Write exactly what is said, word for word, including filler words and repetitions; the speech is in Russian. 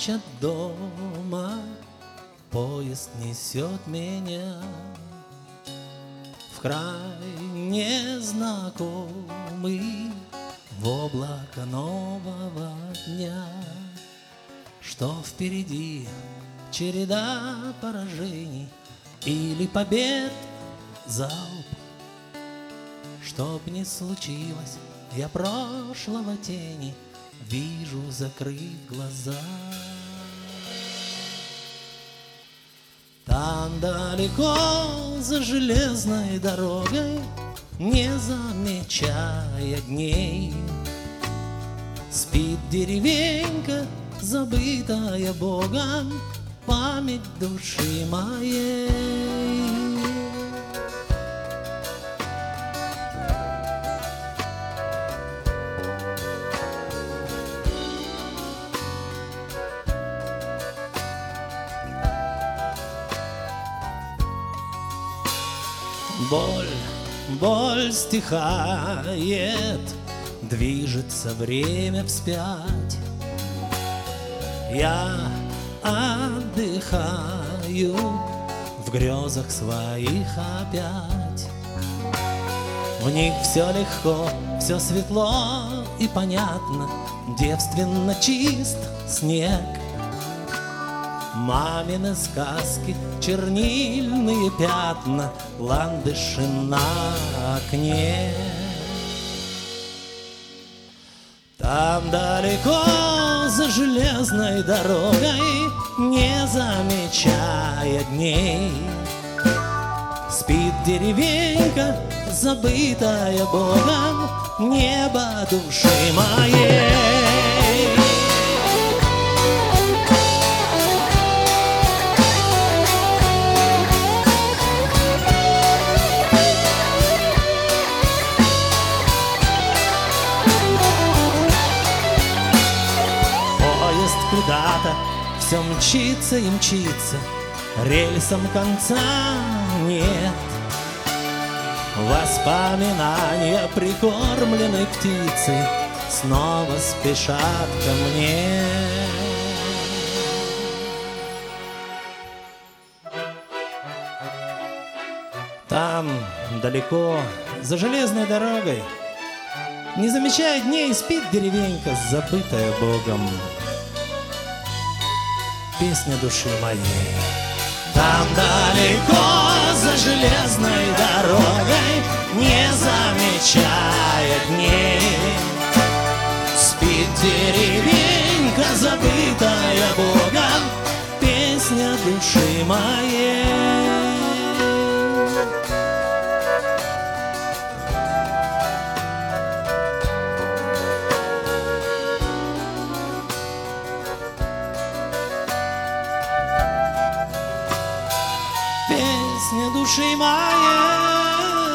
ночь от дома поезд несет меня в край незнакомый, в облако нового дня. Что впереди череда поражений или побед залп. Чтоб не случилось, я прошлого тени вижу, закрыв глаза. Там далеко за железной дорогой, не замечая дней, спит деревенька, забытая Богом, память души моей. Боль, боль стихает, движется время вспять. Я отдыхаю в грезах своих опять. В них все легко, все светло и понятно, девственно чист снег. Мамины сказки, чернильные пятна, ландыши на окне. Там далеко за железной дорогой, не замечая дней, спит деревенька, забытая Богом, небо души моей. Куда-то все мчится и мчится, рельсом конца нет. Воспоминания прикормленной птицы снова спешат ко мне. Там, далеко, за железной дорогой, не замечая дней, спит деревенька, забытая Богом. Песня души моей. Там далеко за железной дорогой, не замечая дней, спит деревенька, забытая Богом, песня души моей. Песня души моей.